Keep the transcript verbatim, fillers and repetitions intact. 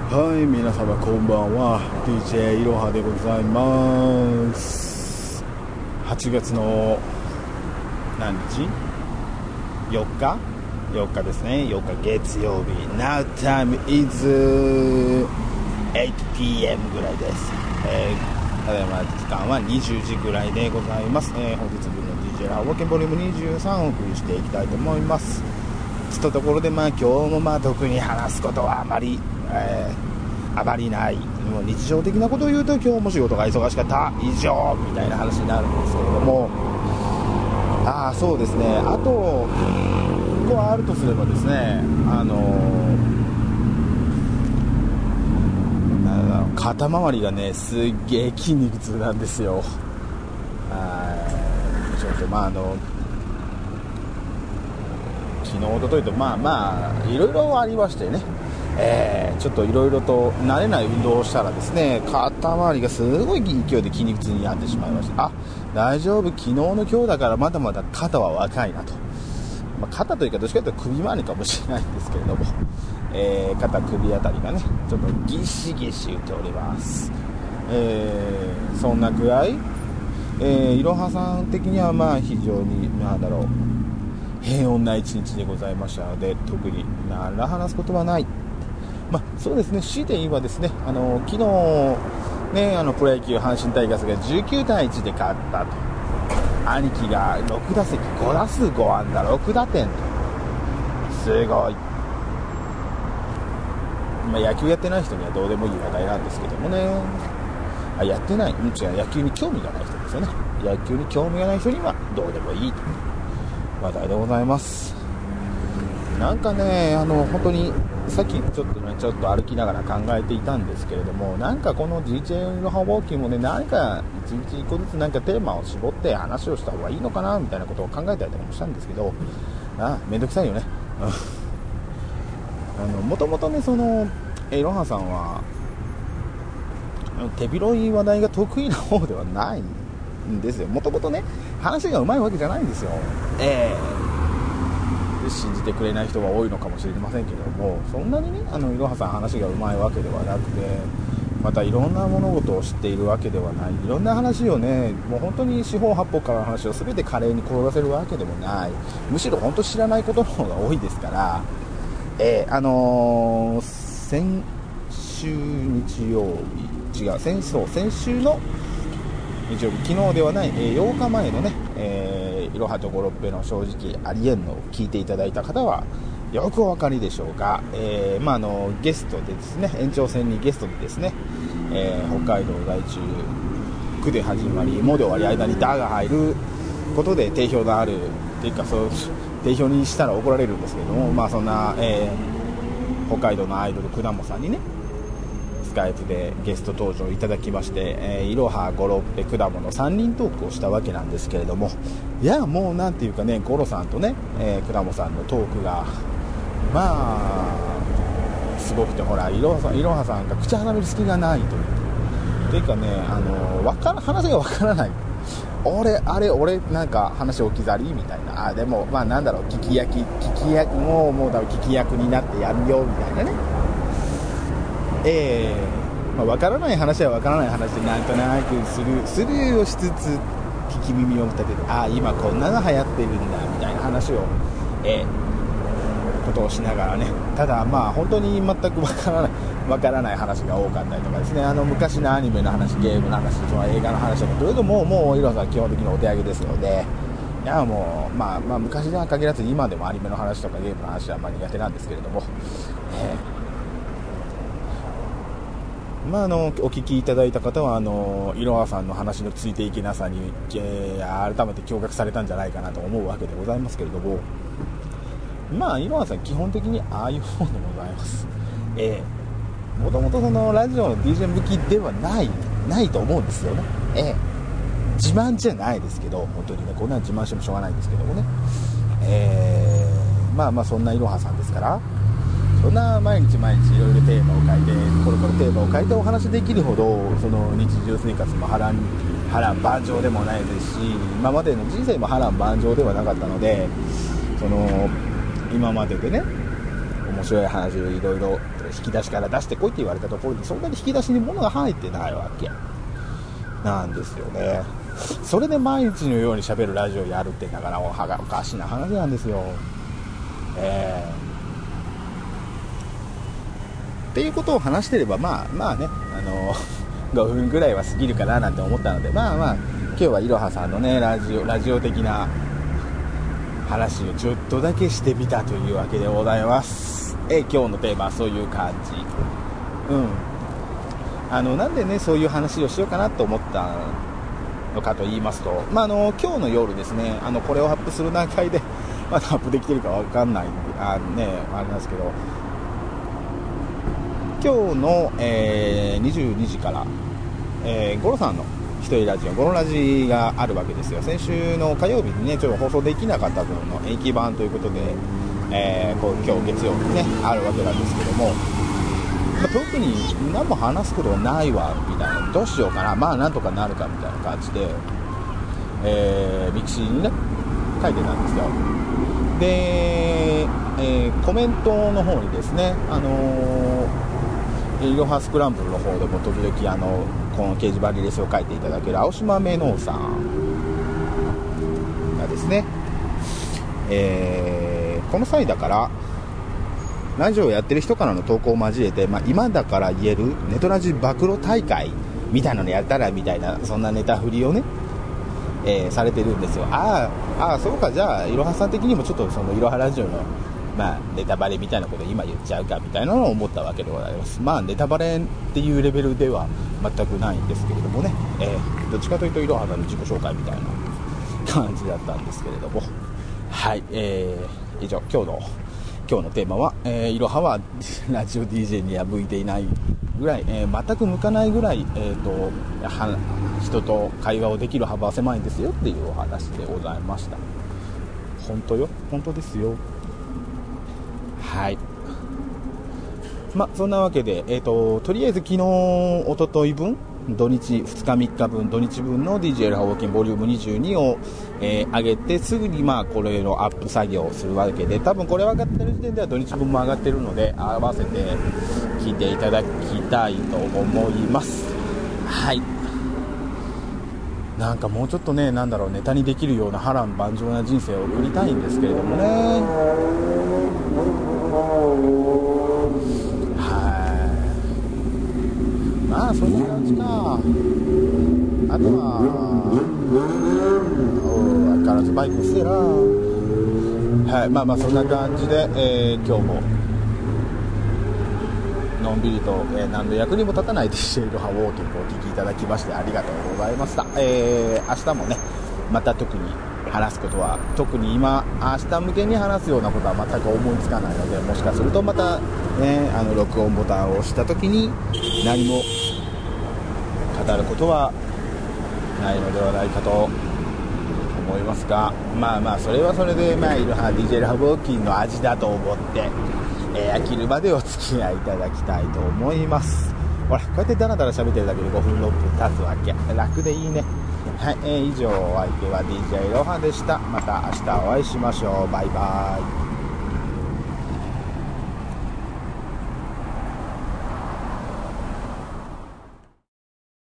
はい、皆様こんばんは。 ディージェー いろはでございます。はちがつの何日 ?よっか よっかですね。よっか月曜日。 Now time is エイトピーエム ぐらいです。えー、ただいま時間はにじゅうじぐらいでございます。えー、本日分の ディージェー ラボケンボリュームにじゅうさんをお送りしていきたいと思います。つったところで、まあ今日もまあ特に話すことはあまり、えー、あまりない。もう日常的なことを言うと、今日も仕事が忙しかった以上みたいな話になるんですけれども、ああそうですね。あと一個はあるとすればですね、あのー、肩周りがねすっげえ筋肉痛なんですよ。あちょっとまああの昨日おとといとまあまあいろいろありましてね、えー、ちょっといろいろと慣れない運動をしたらですね、肩周りがすごい勢いで筋肉痛になってしまいました。あ、大丈夫、昨日の今日だからまだまだ肩は若いなと、まあ、肩というかどっちかというと首周りかもしれないんですけれども、えー、肩首あたりがねちょっとギシギシ言っております。えー、そんなくらい、えー、いろはさん的にはまあ非常になんだろう平穏な一日でございましたので、特に何ら話すことはない。まあそうですね、強いて言えばですね、あの昨日ね、あのプロ野球阪神タイガースがじゅうきゅうたいいちで勝ったと。兄貴がろくだせきごだすうごあんだろくだてんと、すごい。まあ、野球やってない人にはどうでもいい話題なんですけどもね。あ、やってない、うん、違う、野球に興味がない人ですよね。野球に興味がない人にはどうでもいいと話題でございます。なんかね、あの本当にさっきちょっとねちょっと歩きながら考えていたんですけれども、なんかこの ディージェー のハウォーキングもね、何か一日一個ずつなんかテーマを絞って話をした方がいいのかなみたいなことを考えたりとかもしたんですけど、あ、めんどくさいよね。あのもともとね、そのいろはさんは手広い話題が得意な方ではないんですよ。もともとね話がうまいわけじゃないんですよ。えー、信じてくれない人は多いのかもしれませんけども、そんなにねあのいろはさん話がうまいわけではなくて、またいろんな物事を知っているわけではない。いろんな話をね、もう本当に四方八方からの話を全て華麗に転がせるわけでもない。むしろ本当知らないことの方が多いですから、えー、あのー、先週日曜日違う先そう先週の日曜日、昨日ではない、えー、ようかまえのね、えー、いろはとごろっぺの正直ありえんのを聞いていただいた方はよくお分かりでしょうが、えーまあ、あのゲストでですね、延長戦にゲストでですね、えー、北海道在中区で始まりもで終わり間にダが入ることで定評のあるっていうか、そう定評にしたら怒られるんですけども、まあそんな、えー、北海道のアイドルくだもさんにねスカイプでゲスト登場いただきまして、えー、いろはごろっぺくだものさんにんトークをしたわけなんですけれども、いやもうなんていうかね、ゴロさんとね、えー、くだもさんのトークがまあすごくて、ほらいろはさん、いろはさんが口挟める隙がないというていうかね、あのわから話がわからない。俺あれ俺なんか話置き去りみたいな、あでもまあなんだろう、聞き役聞き役もうもうだ聞き役になってやるよみたいなね、えーまあ、分からない話は分からない話でなんとなくスルースルーをしつつ聞き耳を立てて、ああ今こんなの流行ってるんだみたいな話を、えー、ことをしながらね、ただまあ本当に全く分からない分からない話が多かったりとかですね、あの昔のアニメの話、ゲームの話、その映画の話とか、というともうもういろはさん基本的にお手上げですので、いやもう、まあ、まあ昔では限らず今でもアニメの話とかゲームの話はあんまり苦手なんですけれども、えーまあ、あのお聞きいただいた方はあのいろはさんの話のついていけなさに、えー、改めて驚愕されたんじゃないかなと思うわけでございますけれども、まあいろはさん基本的にああいう方でございます。えーもともとそのラジオの ディージェー 向きではないないと思うんですよね。ええ、自慢じゃないですけど、本当にねこんなの自慢してもしょうがないんですけどもね、えー、まあまあそんないろはさんですから、そんな毎日毎日いろいろテーマを変えてコロコロテーマを変えてお話できるほどその日常生活も波乱波乱万丈でもないですし、今までの人生も波乱万丈ではなかったので、その今まででね思面白い話をいろいろ引き出しから出してこいって言われたところでそんなに引き出しに物が入ってないわけなんですよね。それで毎日のように喋るラジオやるってだからおはがおかしな話なんですよ。えー、っていうことを話してればまあまあね、あのごふんぐらいは過ぎるかななんて思ったので、まあまあ今日はいろはさんのねラジオラジオ的な話をちょっとだけしてみたというわけでございます。え今日のテーマはそういう感じ。うんあのなんでねそういう話をしようかなと思ったのかと言いますと、まあ、あの今日の夜ですね、あのこれをアップする段階でまだアップできてるかわかんないあねあれなんですけど、今日の、えー、にじゅうにじから、えー、ゴロさんの一人ラジオゴロラジがあるわけですよ。先週の火曜日にねちょっと放送できなかった分の延期版ということで、えー、こう今日月曜日にねあるわけなんですけども、まあ、特に何も話すことがないわみたいな、どうしようかな、まあなんとかなるかみたいな感じで、えー、ミクシーにね書いてたんですよ。で、えー、コメントの方にですね、あのー、いろはスクランブルの方でも時々あのこの掲示板にレスを書いていただける青島メノウさんがですね、えー、この際だからラジオをやってる人からの投稿を交えて、まあ、今だから言えるネトラジ暴露大会みたいなのやったらみたいな、そんなネタ振りをね、えー、されてるんですよ。ああ、ああそうか、じゃあいろはさん的にもちょっとそのいろはラジオの、まあ、ネタバレみたいなことを今言っちゃうかみたいなのを思ったわけでございます。まあネタバレっていうレベルでは全くないんですけれどもね、えー、どっちかというといろはさんの自己紹介みたいな感じだったんですけれども、はい、えー、以上今日の今日のテーマは、えー、いろははラジオ ディージェー には向いていないぐらい、えー、全く向かないぐらい、えーと、は人と会話をできる幅は狭いんですよっていうお話でございました。本当よ、本当ですよ。はい。まあそんなわけで、えーと、とりあえず昨日一昨日分土日ふつかみっかぶん土日分の ディージェー エルハウォーキンボリュームにじゅうにを、えー、上げてすぐにまあこれのアップ作業をするわけで、多分これ上がってる時点では土日分も上がってるので合わせて聞いていただきたいと思います。はい。なんかもうちょっとね、なんだろう、ネタにできるような波乱万丈な人生を送りたいんですけれどもね。まあそんな感じか。あとはお相変わらずバイクしてら、はい、まあまあそんな感じで、えー、今日ものんびりと、えー、何の役にも立たない ディージェー いろはウォーキングをお聞きいただきましてありがとうございました。えー、明日もねまた特に話すことは特に今明日向けに話すようなことは全く思いつかないので、もしかするとまたねあの録音ボタンを押した時に何も語ることはないのではないかと思いますが、まあまあそれはそれでまあいろは ディージェー ラブウォーキンの味だと思って、えー、飽きるまでお付き合いいただきたいと思います。ほらこうやってダラダラ喋ってるだけでごふんろっぷん経つわけ楽でいいね。はい、えー、以上お相手は ディージェー いろはでした。また明日お会いしましょう。バイバイ。